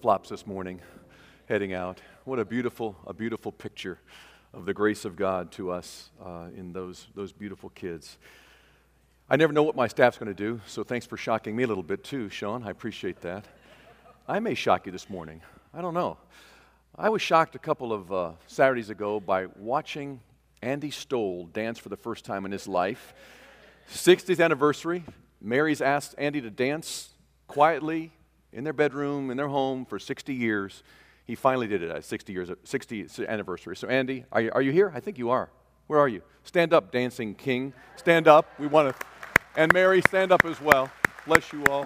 flip-flops this morning, heading out. What a beautiful picture of the grace of God to us in those beautiful kids. I never know what my staff's going to do, so thanks for shocking me a little bit too, Sean. I appreciate that. I may shock you this morning. I don't know. I was shocked a couple of Saturdays ago by watching Andy Stoll dance for the first time in his life. 60th anniversary. Mary's asked Andy to dance quietly in their bedroom, in their home for 60 years. He finally did it at 60th anniversary. So Andy, are you here? I think you are. Where are you? Stand up, dancing king. Stand up. We want to. And Mary, stand up as well. Bless you all.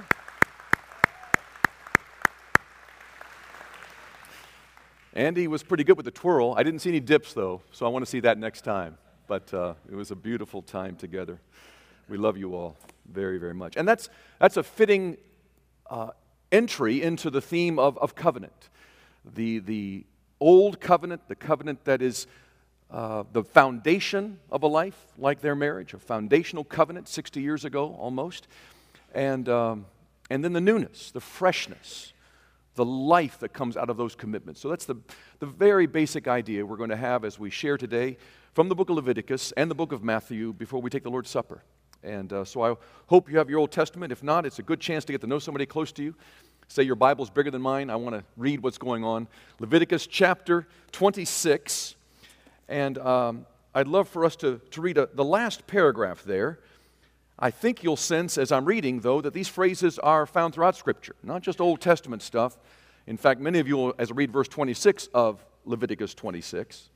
Andy was pretty good with the twirl. I didn't see any dips, though, so I want to see that next time. But it was a beautiful time together. We love you all very, very much. And that's a fitting entry into the theme of covenant. The old covenant, the covenant that is the foundation of a life, like their marriage, a foundational covenant 60 years ago almost. And then the newness, the freshness, the life that comes out of those commitments. So that's the very basic idea we're going to have as we share today from the book of Leviticus and the book of Matthew before we take the Lord's Supper. And so I hope you have your Old Testament. If not, it's a good chance to get to know somebody close to you. Say your Bible's bigger than mine. I want to read what's going on. Leviticus chapter 26. And I'd love for us to read the last paragraph there. I think you'll sense as I'm reading, though, that these phrases are found throughout Scripture, not just Old Testament stuff. In fact, many of you will, as I read verse 26 of Leviticus 46,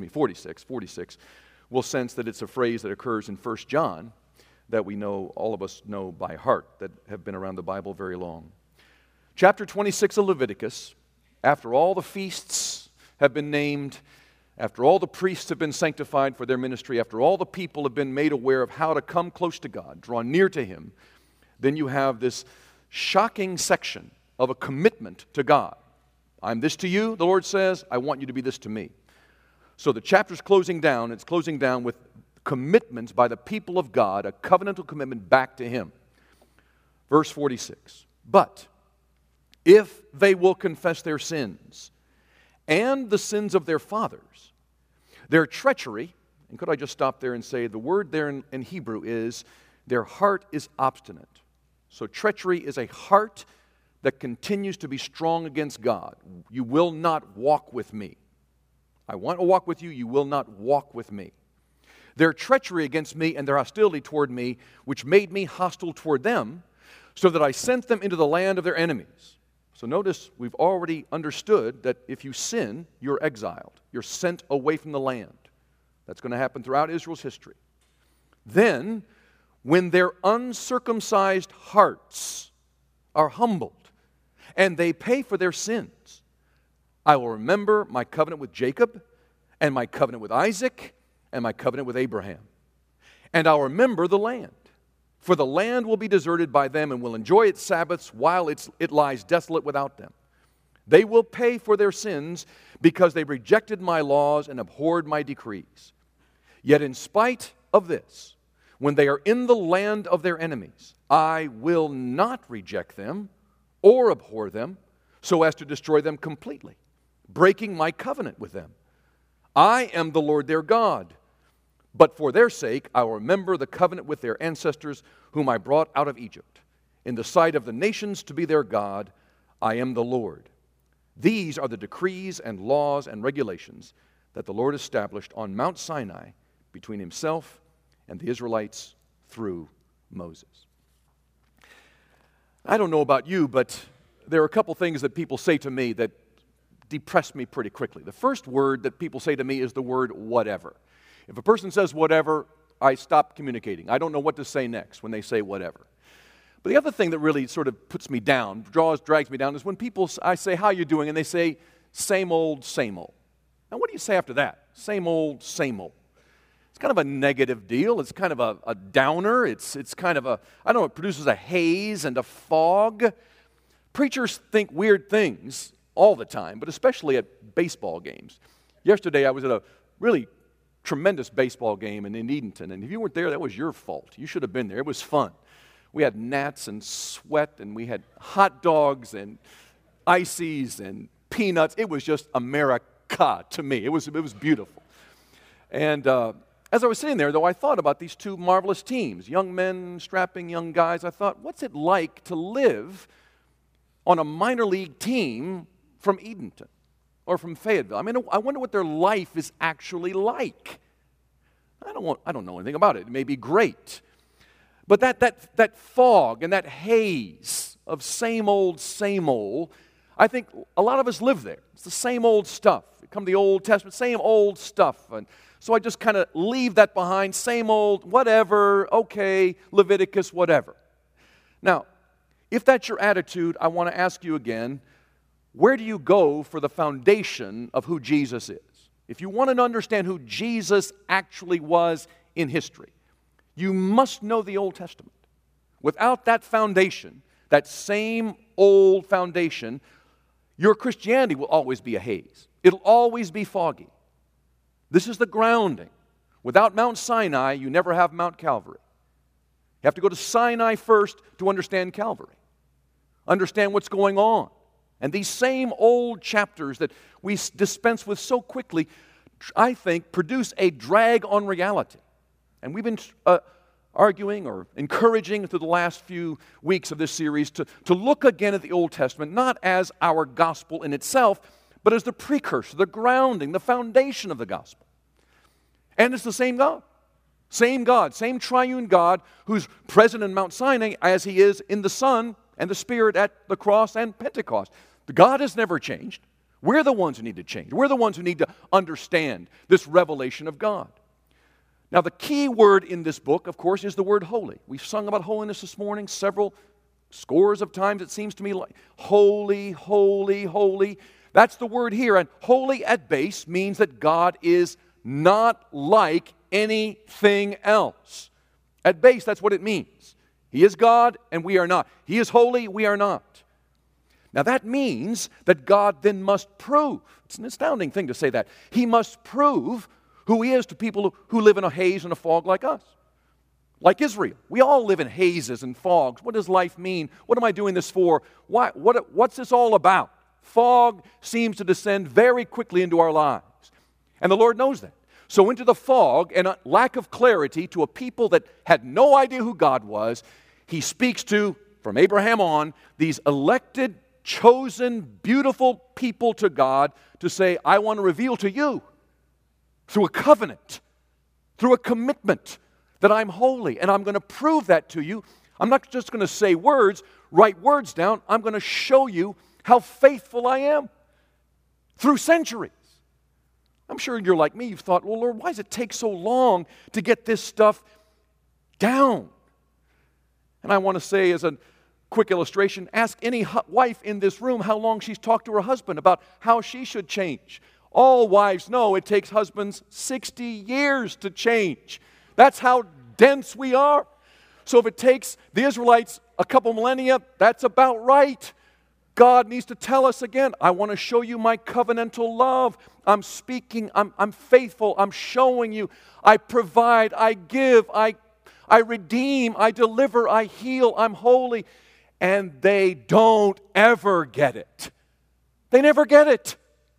will sense that it's a phrase that occurs in 1 John that we know, all of us know by heart, that have been around the Bible very long. Chapter 26 of Leviticus, after all the feasts have been named, after all the priests have been sanctified for their ministry, after all the people have been made aware of how to come close to God, draw near to Him, then you have this shocking section of a commitment to God. I'm this to you, the Lord says, I want you to be this to me. So the chapter's closing down. It's closing down with commitments by the people of God, a covenantal commitment back to Him. Verse 46, but if they will confess their sins and the sins of their fathers, their treachery, and could I just stop there and say the word there in Hebrew is their heart is obstinate. So treachery is a heart that continues to be strong against God. You will not walk with me. I want to walk with you, you will not walk with me. Their treachery against me and their hostility toward me, which made me hostile toward them, so that I sent them into the land of their enemies. So notice, we've already understood that if you sin, you're exiled. You're sent away from the land. That's going to happen throughout Israel's history. Then, when their uncircumcised hearts are humbled, and they pay for their sins, I will remember my covenant with Jacob, and my covenant with Isaac, and my covenant with Abraham. And I'll remember the land. For the land will be deserted by them and will enjoy its Sabbaths while it lies desolate without them. They will pay for their sins because they rejected my laws and abhorred my decrees. Yet in spite of this, when they are in the land of their enemies, I will not reject them or abhor them so as to destroy them completely, breaking my covenant with them. I am the Lord their God. But for their sake, I will remember the covenant with their ancestors, whom I brought out of Egypt. In the sight of the nations to be their God, I am the Lord. These are the decrees and laws and regulations that the Lord established on Mount Sinai between Himself and the Israelites through Moses. I don't know about you, but there are a couple things that people say to me that depress me pretty quickly. The first word that people say to me is the word whatever. If a person says whatever, I stop communicating. I don't know what to say next when they say whatever. But the other thing that really sort of puts me down, drags me down, is when I say, how you doing? And they say, same old, same old. Now, what do you say after that? Same old, same old. It's kind of a negative deal. It's kind of a downer. It's kind of I don't know, it produces a haze and a fog. Preachers think weird things all the time, but especially at baseball games. Yesterday, I was at a really tremendous baseball game in Edenton, and if you weren't there, that was your fault. You should have been there. It was fun. We had gnats and sweat, and we had hot dogs, and ices and peanuts. It was just America to me. It was beautiful. And as I was sitting there, though, I thought about these two marvelous teams, young men, strapping young guys. I thought, what's it like to live on a minor league team from Edenton or from Fayetteville? I mean, I wonder what their life is actually like. I don't know anything about it. It may be great. But that fog and that haze of same old, I think a lot of us live there. It's the same old stuff. You come to the Old Testament, same old stuff. And so I just kind of leave that behind, same old, whatever, okay, Leviticus, whatever. Now, if that's your attitude, I want to ask you again, where do you go for the foundation of who Jesus is? If you want to understand who Jesus actually was in history, you must know the Old Testament. Without that foundation, that same old foundation, your Christianity will always be a haze. It'll always be foggy. This is the grounding. Without Mount Sinai, you never have Mount Calvary. You have to go to Sinai first to understand Calvary. Understand what's going on. And these same old chapters that we dispense with so quickly, I think, produce a drag on reality. And we've been arguing or encouraging through the last few weeks of this series to look again at the Old Testament, not as our gospel in itself, but as the precursor, the grounding, the foundation of the gospel. And it's the same God, same triune God who's present in Mount Sinai as He is in the Son and the Spirit at the cross and Pentecost. The God has never changed. We're the ones who need to change. We're the ones who need to understand this revelation of God. Now, the key word in this book, of course, is the word holy. We've sung about holiness this morning several scores of times, it seems to me, like holy, holy, holy. That's the word here. And holy at base means that God is not like anything else. At base, that's what it means. He is God, and we are not. He is holy, we are not. Now, that means that God then must prove. It's an astounding thing to say that. He must prove who He is to people who live in a haze and a fog like us. Like Israel. We all live in hazes and fogs. What does life mean? What am I doing this for? What's this all about? Fog seems to descend very quickly into our lives. And the Lord knows that. So into the fog and a lack of clarity to a people that had no idea who God was, He speaks to, from Abraham on, these elected, chosen, beautiful people to God to say, I want to reveal to you through a covenant, through a commitment that I'm holy, and I'm going to prove that to you. I'm not just going to say words, write words down. I'm going to show you how faithful I am through centuries. I'm sure you're like me. You've thought, well, Lord, why does it take so long to get this stuff down? And I want to say as a quick illustration, ask any wife in this room how long she's talked to her husband about how she should change. All wives know it takes husbands 60 years to change. That's how dense we are. So if it takes the Israelites a couple millennia, that's about right. God needs to tell us again, I want to show you my covenantal love. I'm speaking, I'm faithful, I'm showing you. I provide, I give, I redeem, I deliver, I heal, I'm holy. And they don't ever get it. They never get it.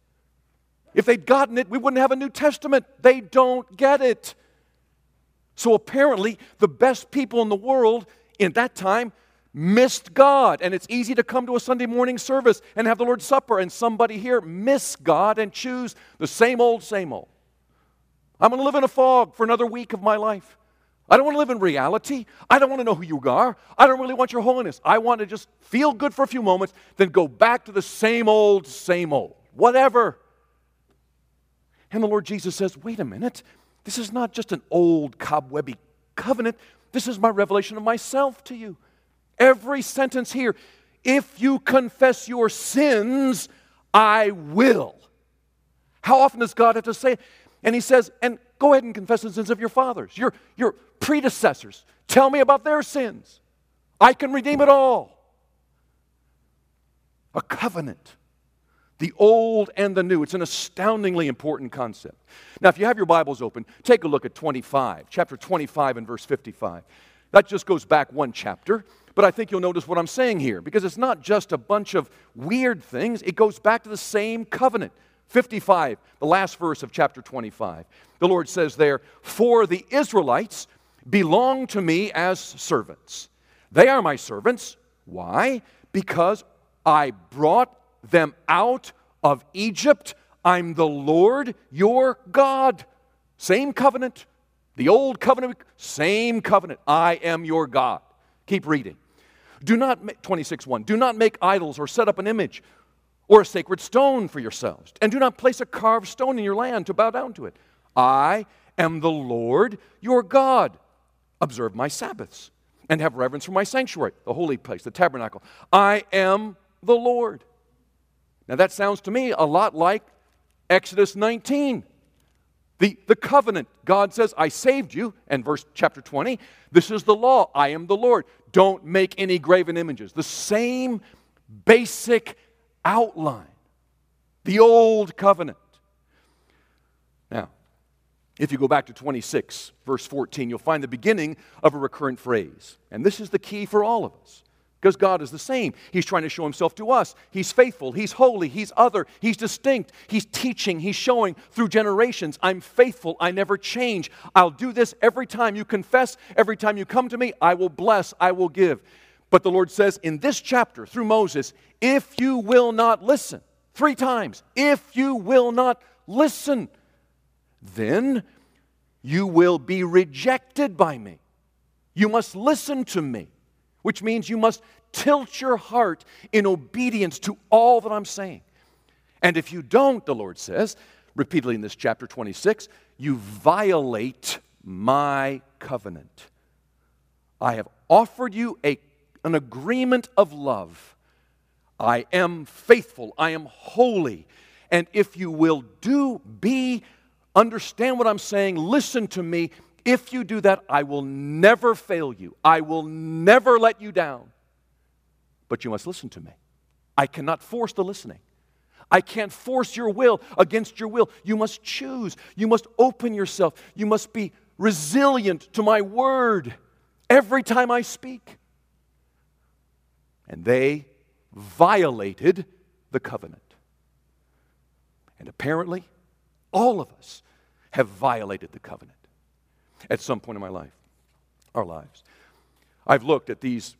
If they'd gotten it, we wouldn't have a New Testament. They don't get it. So apparently, the best people in the world in that time missed God. And it's easy to come to a Sunday morning service and have the Lord's Supper, and somebody here miss God and choose the same old, same old. I'm going to live in a fog for another week of my life. I don't want to live in reality. I don't want to know who you are. I don't really want your holiness. I want to just feel good for a few moments, then go back to the same old, whatever. And the Lord Jesus says, wait a minute. This is not just an old cobwebby covenant. This is my revelation of myself to you. Every sentence here, if you confess your sins, I will. How often does God have to say it? And He says, and go ahead and confess the sins of your fathers, your predecessors. Tell me about their sins. I can redeem it all. A covenant. The old and the new. It's an astoundingly important concept. Now, if you have your Bibles open, take a look at chapter 25 and verse 55. That just goes back one chapter, but I think you'll notice what I'm saying here, because it's not just a bunch of weird things. It goes back to the same covenant. 55, the last verse of chapter 25. The Lord says there, "For the Israelites belong to me as servants. They are my servants." Why? Because I brought them out of Egypt. I'm the Lord your God. Same covenant. The old covenant, same covenant. I am your God. Keep reading. 26:1. Do not make idols or set up an image or a sacred stone for yourselves. And do not place a carved stone in your land to bow down to it. I am the Lord your God. Observe my Sabbaths and have reverence for my sanctuary, the holy place, the tabernacle. I am the Lord. Now that sounds to me a lot like Exodus 19. The covenant. God says, I saved you. And chapter 20, this is the law. I am the Lord. Don't make any graven images. The same basic outline. The old covenant. Now, if you go back to 26, verse 14, you'll find the beginning of a recurrent phrase. And this is the key for all of us. Because God is the same. He's trying to show himself to us. He's faithful. He's holy. He's other. He's distinct. He's teaching. He's showing through generations. I'm faithful. I never change. I'll do this every time you confess. Every time you come to me, I will bless. I will give. But the Lord says in this chapter through Moses, if you will not listen, 3 times, if you will not listen, then you will be rejected by me. You must listen to me. Which means you must tilt your heart in obedience to all that I'm saying. And if you don't, the Lord says, repeatedly in this chapter 26, you violate my covenant. I have offered you an agreement of love. I am faithful. I am holy. And if you will understand what I'm saying, listen to me. If you do that, I will never fail you. I will never let you down. But you must listen to me. I cannot force the listening. I can't force your will against your will. You must choose. You must open yourself. You must be resilient to my word every time I speak. And they violated the covenant. And apparently, all of us have violated the covenant at some point in our lives. I've looked at these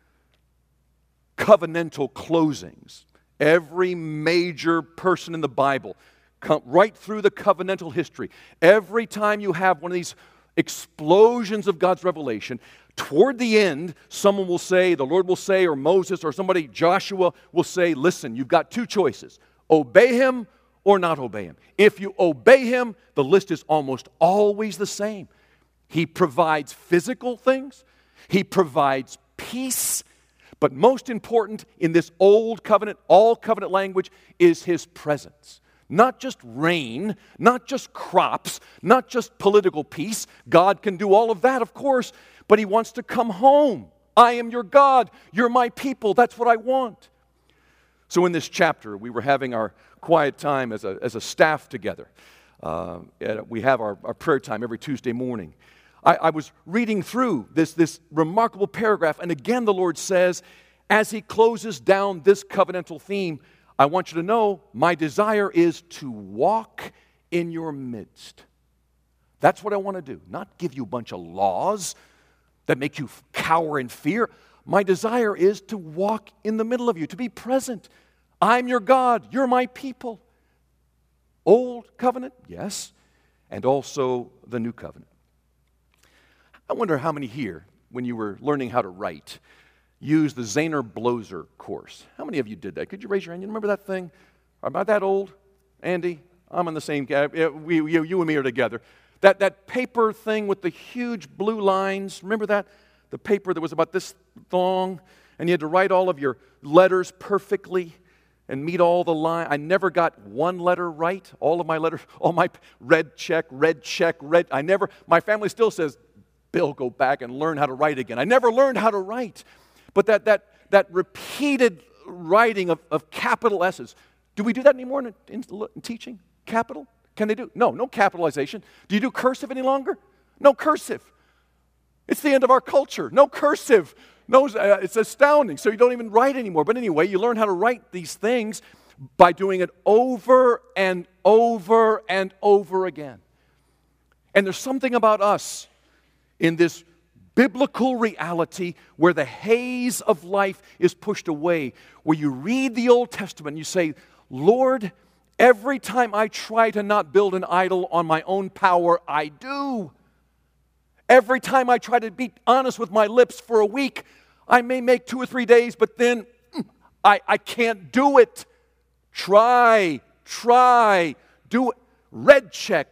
covenantal closings. Every major person in the Bible, right through the covenantal history, every time you have one of these explosions of God's revelation, toward the end, someone will say, the Lord will say, or Moses, or somebody, Joshua, will say, listen, you've got 2 choices. Obey him or not obey him. If you obey him, the list is almost always the same. He provides physical things. He provides peace. But most important in this old covenant, all covenant language, is his presence. Not just rain, not just crops, not just political peace. God can do all of that, of course, but he wants to come home. I am your God. You're my people. That's what I want. So in this chapter, we were having our quiet time as a staff together. We have our prayer time every Tuesday morning. I was reading through this remarkable paragraph, and again the Lord says, as he closes down this covenantal theme, I want you to know my desire is to walk in your midst. That's what I want to do, not give you a bunch of laws that make you cower in fear. My desire is to walk in the middle of you, to be present. I'm your God, you're my people. Old covenant, yes, and also the new covenant. I wonder how many here, when you were learning how to write, used the Zahner-Bloser course. How many of you did that? Could you raise your hand? You remember that thing? Am I that old? Andy? I'm in the same camp. You and me are together. That paper thing with the huge blue lines, remember that? The paper that was about this long, and you had to write all of your letters perfectly and meet all the lines. I never got one letter right. All of my letters, all my red check. My family still says, Bill, go back and learn how to write again. I never learned how to write. But that repeated writing of capital S's. Do we do that anymore in teaching? Capital? Can they do? No capitalization. Do you do cursive any longer? No cursive. It's the end of our culture. No cursive. No, it's astounding. So you don't even write anymore. But anyway, you learn how to write these things by doing it over and over and over again. And there's something about us in this biblical reality where the haze of life is pushed away, where you read the Old Testament and you say, Lord, every time I try to not build an idol on my own power, I do. Every time I try to be honest with my lips for a week, I may make 2 or 3 days, but then I can't do it. Try, do it. Red check.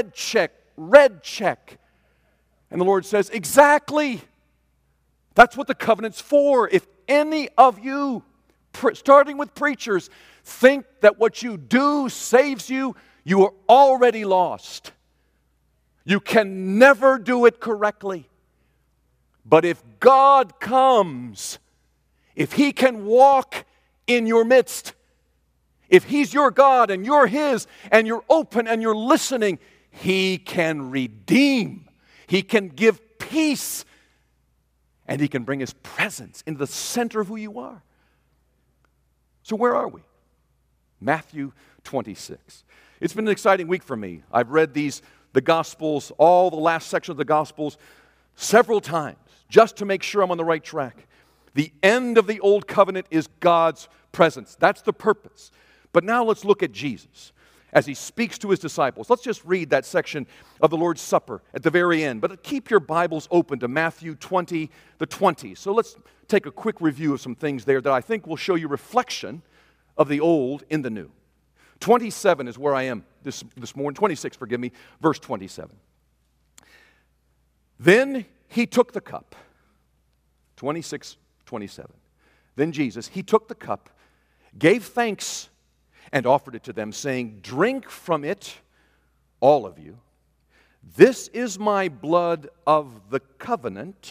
And the Lord says, exactly. That's what the covenant's for. If any of you, starting with preachers, think that what you do saves you, you are already lost. You can never do it correctly. But if God comes, if He can walk in your midst, if He's your God and you're His, and you're open and you're listening, He can redeem. He can give peace. And He can bring His presence into the center of who you are. So where are we? Matthew 26. It's been an exciting week for me. I've read the Gospels, all the last section of the Gospels, several times, just to make sure I'm on the right track. The end of the Old Covenant is God's presence. That's the purpose. But now let's look at Jesus as He speaks to His disciples. Let's just read that section of the Lord's Supper at the very end. But keep your Bibles open to Matthew 20, the 20. So let's take a quick review of some things there that I think will show you reflection of the old in the new. 27 is where I am this morning. 26, forgive me, verse 27. Then He took the cup. 26, 27. Then Jesus, He took the cup, gave thanks, and offered it to them, saying, drink from it, all of you. This is my blood of the covenant,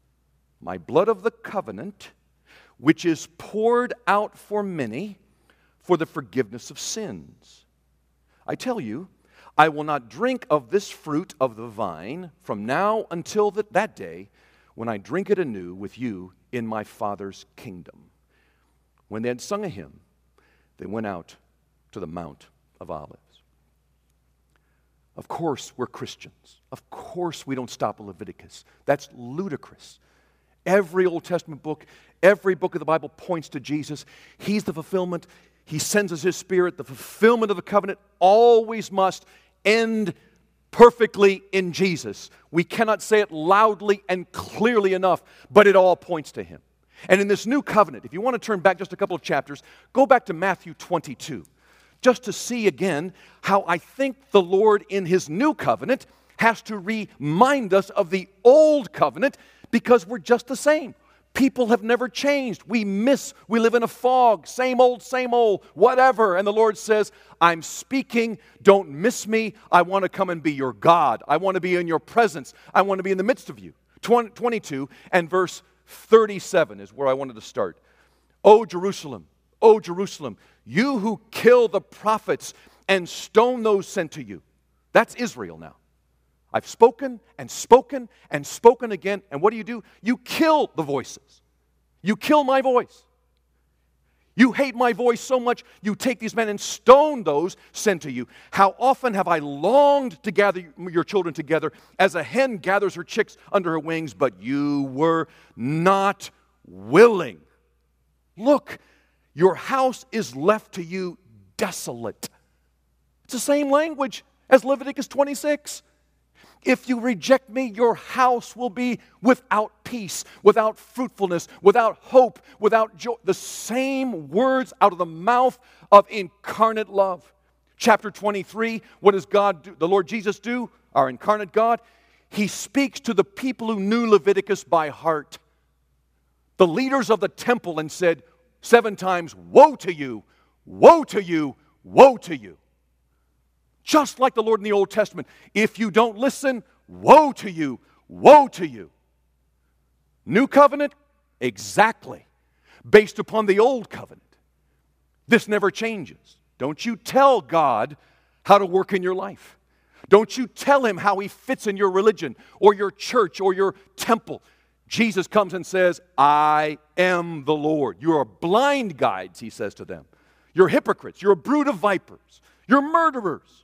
which is poured out for many for the forgiveness of sins. I tell you, I will not drink of this fruit of the vine from now until that day when I drink it anew with you in my Father's kingdom. When they had sung a hymn, they went out to the Mount of Olives. Of course, we're Christians. Of course, we don't stop at Leviticus. That's ludicrous. Every Old Testament book, every book of the Bible points to Jesus. He's the fulfillment. He sends us His Spirit. The fulfillment of the covenant always must end perfectly in Jesus. We cannot say it loudly and clearly enough, but it all points to Him. And in this new covenant, if you want to turn back just a couple of chapters, go back to Matthew 22, just to see again how I think the Lord in His new covenant has to remind us of the old covenant, because we're just the same. People have never changed. We live in a fog, same old, whatever. And the Lord says, I'm speaking, don't miss me. I want to come and be your God. I want to be in your presence. I want to be in the midst of you. 22 and verse 37 is where I wanted to start. O Jerusalem, you who kill the prophets and stone those sent to you. That's Israel now. I've spoken and spoken and spoken again. And what do? You kill the voices. You kill my voice. You hate my voice so much, you take these men and stone those sent to you. How often have I longed to gather your children together as a hen gathers her chicks under her wings, but you were not willing. Look, your house is left to you desolate. It's the same language as Leviticus 26. If you reject me, your house will be without peace, without fruitfulness, without hope, without joy. The same words out of the mouth of incarnate love. Chapter 23, what does God do? The Lord Jesus do? Our incarnate God. He speaks to the people who knew Leviticus by heart. The leaders of the temple, and said 7 times, woe to you, woe to you, woe to you. Just like the Lord in the Old Testament. If you don't listen, woe to you, woe to you. New covenant? Exactly. Based upon the old covenant. This never changes. Don't you tell God how to work in your life. Don't you tell him how he fits in your religion or your church or your temple. Jesus comes and says, I am the Lord. You are blind guides, he says to them. You're hypocrites. You're a brood of vipers. You're murderers.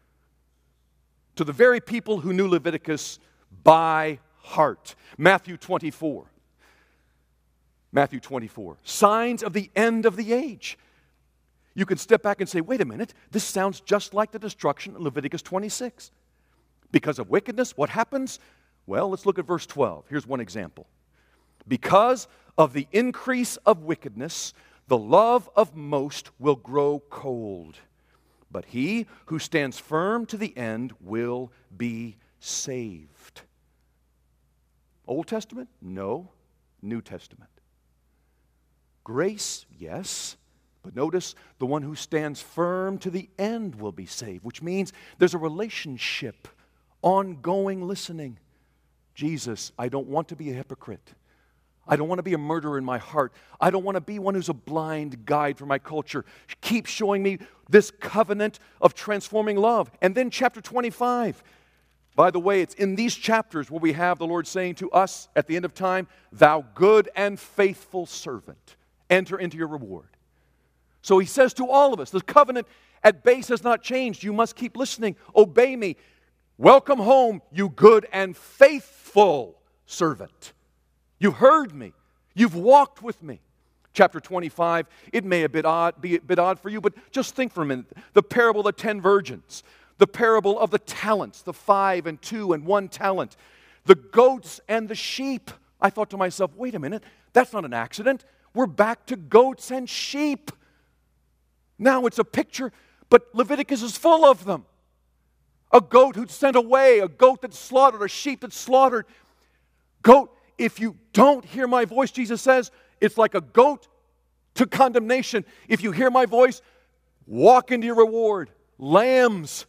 To the very people who knew Leviticus by heart. Matthew 24. Matthew 24. Signs of the end of the age. You can step back and say, wait a minute, this sounds just like the destruction in Leviticus 26. Because of wickedness, what happens? Well, let's look at verse 12. Here's one example. Because of the increase of wickedness, the love of most will grow cold. But he who stands firm to the end will be saved. Old Testament? No. New Testament. Grace? Yes. But notice, the one who stands firm to the end will be saved, which means there's a relationship, ongoing listening. Jesus, I don't want to be a hypocrite. I don't want to be a murderer in my heart. I don't want to be one who's a blind guide for my culture. Keep showing me this covenant of transforming love. And then chapter 25. By the way, it's in these chapters where we have the Lord saying to us at the end of time, thou good and faithful servant, enter into your reward. So he says to all of us, the covenant at base has not changed. You must keep listening. Obey me. Welcome home, you good and faithful servant. You've heard me. You've walked with me. Chapter 25, it may be a bit odd for you, but just think for a minute. The parable of the 10 virgins, the parable of the talents, the 5 and 2 and 1 talent, the goats and the sheep. I thought to myself, wait a minute, that's not an accident. We're back to goats and sheep. Now it's a picture, but Leviticus is full of them. A goat who's sent away, a goat that's slaughtered, a sheep that's slaughtered. Goat, if you don't hear my voice, Jesus says, it's like a goat to condemnation. If you hear my voice, walk into your reward. Lambs.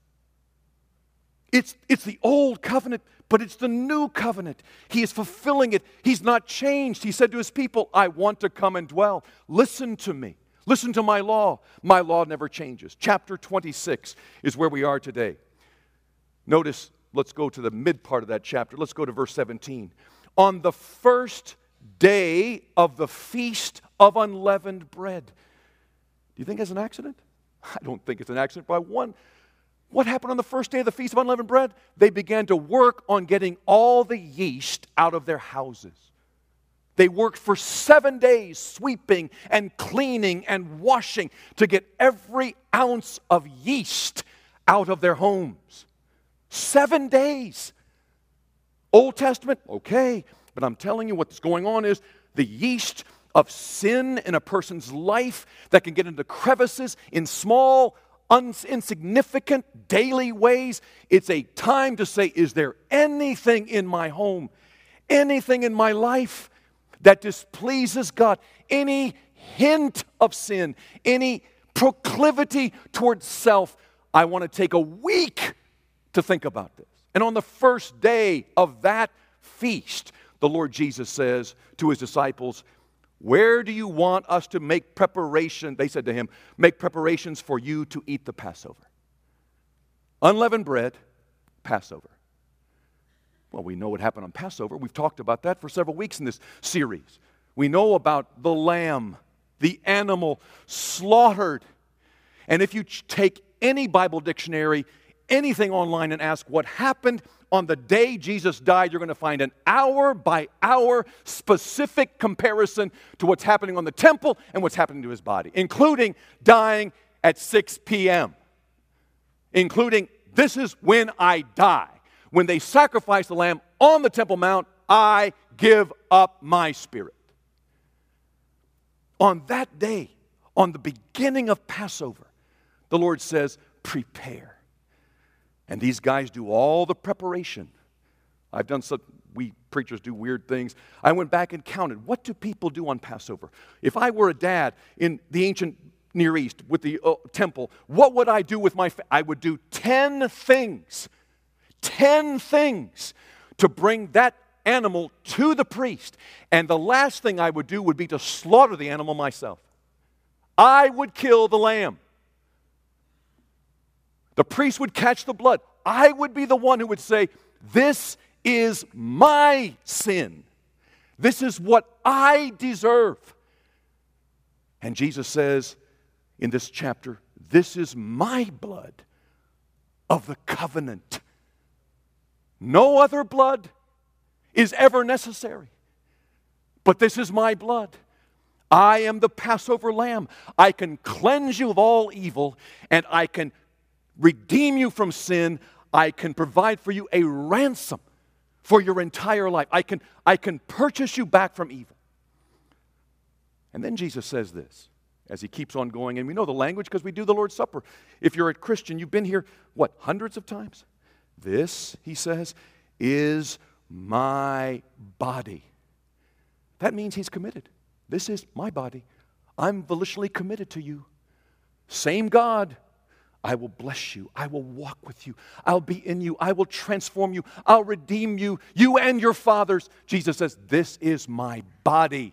It's the old covenant, but it's the new covenant. He is fulfilling it. He's not changed. He said to his people, I want to come and dwell. Listen to me. Listen to my law. My law never changes. Chapter 26 is where we are today. Notice, let's go to the mid part of that chapter. Let's go to verse 17. On the first day of the feast of unleavened bread. Do you think that's an accident? I don't think it's an accident. By one, what happened on the first day of the feast of unleavened bread? They began to work on getting all the yeast out of their houses. They worked for 7 days sweeping and cleaning and washing to get every ounce of yeast out of their homes. 7 days. Old Testament, okay, but I'm telling you what's going on is the yeast of sin in a person's life that can get into crevices in small, insignificant daily ways. It's a time to say, is there anything in my home, anything in my life that displeases God? Any hint of sin, any proclivity towards self? I want to take a week to think about this. And on the first day of that feast, the Lord Jesus says to his disciples, where do you want us to make preparation? They said to him, make preparations for you to eat the Passover. Unleavened bread, Passover. Well, we know what happened on Passover. We've talked about that for several weeks in this series. We know about the lamb, the animal slaughtered. And if you take any Bible dictionary, anything online, and ask what happened on the day Jesus died, you're going to find an hour-by-hour specific comparison to what's happening on the temple and what's happening to his body, including dying at 6 p.m., including this is when I die. When they sacrifice the lamb on the Temple Mount, I give up my spirit. On that day, on the beginning of Passover, the Lord says, prepare. And these guys do all the preparation. I've done some, we preachers do weird things. I went back and counted. What do people do on Passover? If I were a dad in the ancient Near East with the temple, what would I do with my I would do 10 things. 10 things to bring that animal to the priest. And the last thing I would do would be to slaughter the animal myself. I would kill the lamb. The priest would catch the blood. I would be the one who would say, this is my sin. This is what I deserve. And Jesus says in this chapter, this is my blood of the covenant. No other blood is ever necessary. But this is my blood. I am the Passover lamb. I can cleanse you of all evil, and I can redeem you from sin. I can provide for you a ransom for your entire life. I can purchase you back from evil. And then Jesus says this, as he keeps on going, and we know the language because we do the Lord's Supper. If you're a Christian, you've been here, hundreds of times? This, he says, is my body. That means he's committed. This is my body. I'm volitionally committed to you. Same God. I will bless you. I will walk with you. I'll be in you. I will transform you. I'll redeem you. You and your fathers. Jesus says, this is my body.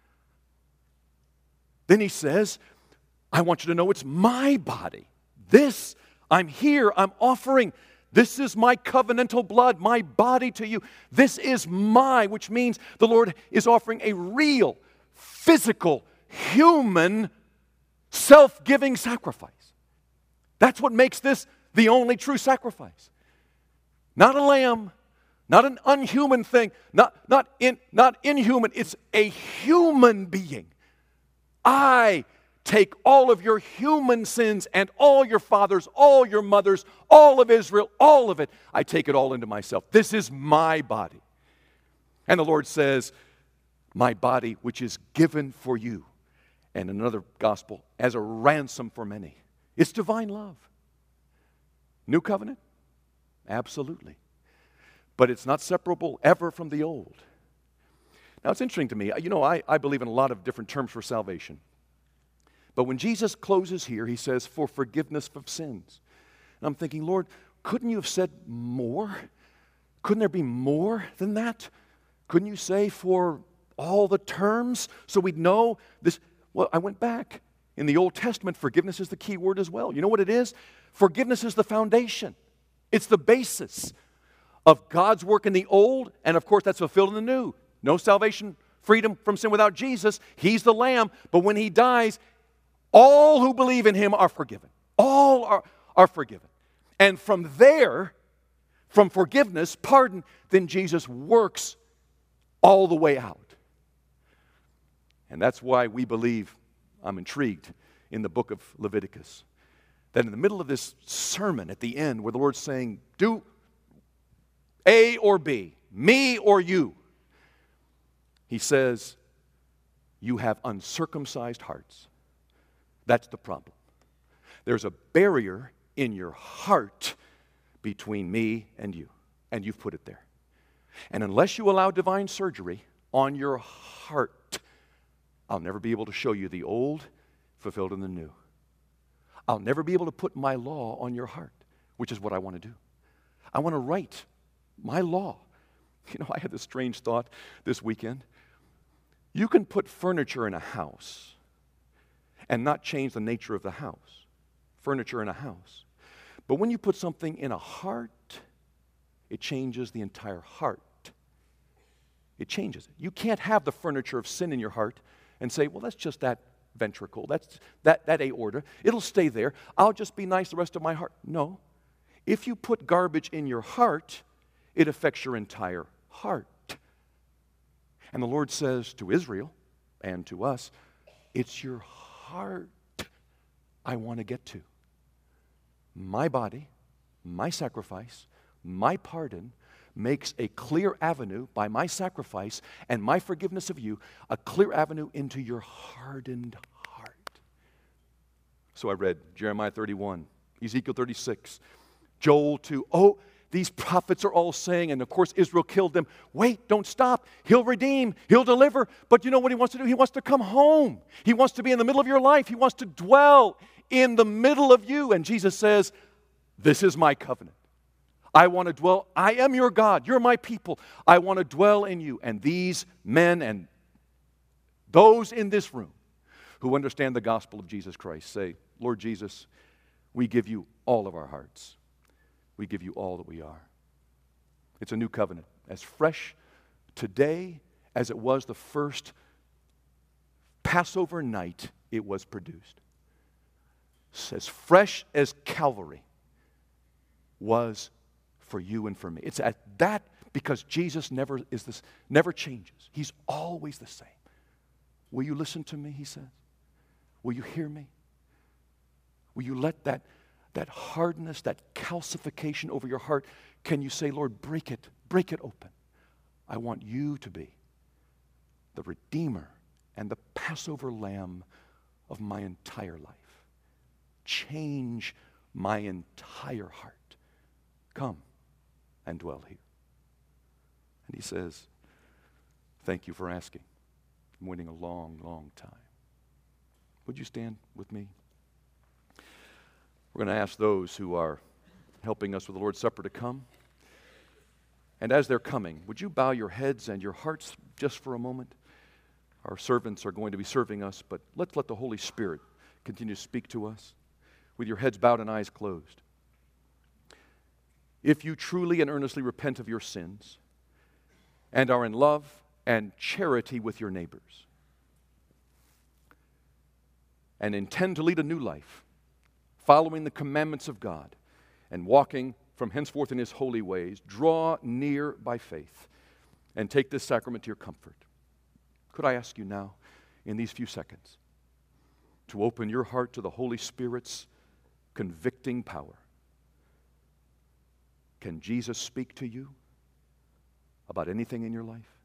Then he says, I want you to know it's my body. This, I'm here, I'm offering. This is my covenantal blood, my body to you. This is which means the Lord is offering a real, physical, human, self-giving sacrifice. That's what makes this the only true sacrifice. Not a lamb, not an unhuman thing, not inhuman. It's a human being. I take all of your human sins and all your fathers, all your mothers, all of Israel, all of it. I take it all into myself. This is my body. And the Lord says, my body which is given for you. And another gospel, as a ransom for many. It's divine love. New covenant? Absolutely. But it's not separable ever from the old. Now, it's interesting to me. I believe in a lot of different terms for salvation. But when Jesus closes here, he says, for forgiveness of sins. And I'm thinking, Lord, couldn't you have said more? Couldn't there be more than that? Couldn't you say for all the terms so we'd know this? Well, I went back. In the Old Testament, forgiveness is the key word as well. You know what it is? Forgiveness is the foundation. It's the basis of God's work in the Old, and of course that's fulfilled in the New. No salvation, freedom from sin without Jesus. He's the Lamb, but when He dies, all who believe in Him are forgiven. All are forgiven. And from there, from forgiveness, pardon, then Jesus works all the way out. And that's why we believe, I'm intrigued, in the book of Leviticus, that in the middle of this sermon at the end where the Lord's saying, do A or B, me or you, He says, you have uncircumcised hearts. That's the problem. There's a barrier in your heart between me and you, and you've put it there. And unless you allow divine surgery on your heart, I'll never be able to show you the old fulfilled in the new. I'll never be able to put my law on your heart, which is what I want to do. I want to write my law. I had this strange thought this weekend. You can put furniture in a house and not change the nature of the house. Furniture in a house. But when you put something in a heart, it changes the entire heart. It changes it. You can't have the furniture of sin in your heart and say, well, that's just that ventricle, that's that aorta. It'll stay there. I'll just be nice the rest of my heart. No. If you put garbage in your heart, it affects your entire heart. And the Lord says to Israel and to us, it's your heart I want to get to. My body, my sacrifice, my pardon makes a clear avenue by my sacrifice and my forgiveness of you, a clear avenue into your hardened heart. So I read Jeremiah 31, Ezekiel 36, Joel 2. Oh, these prophets are all saying, and of course Israel killed them. Wait, don't stop. He'll redeem. He'll deliver. But you know what He wants to do? He wants to come home. He wants to be in the middle of your life. He wants to dwell in the middle of you. And Jesus says, this is my covenant. I want to dwell. I am your God. You're my people. I want to dwell in you. And these men and those in this room who understand the gospel of Jesus Christ say, Lord Jesus, we give you all of our hearts. we give you all that we are. It's a new covenant, as fresh today as it was the first Passover night it was produced. As fresh as Calvary was for you and for me. It's at that, because Jesus never changes. He's always the same. Will you listen to me, he says? Will you hear me? Will you let that hardness, that calcification over your heart, can you say, Lord, break it open. I want you to be the Redeemer and the Passover Lamb of my entire life. Change my entire heart. Come and dwell here. And he says, thank you for asking. I'm waiting a long, long time. Would you stand with me? We're going to ask those who are helping us with the Lord's Supper to come. And as they're coming, would you bow your heads and your hearts just for a moment? Our servants are going to be serving us, but let's let the Holy Spirit continue to speak to us with your heads bowed and eyes closed. If you truly and earnestly repent of your sins and are in love and charity with your neighbors and intend to lead a new life, following the commandments of God and walking from henceforth in His holy ways, draw near by faith and take this sacrament to your comfort. Could I ask you now, in these few seconds, to open your heart to the Holy Spirit's convicting power? Can Jesus speak to you about anything in your life?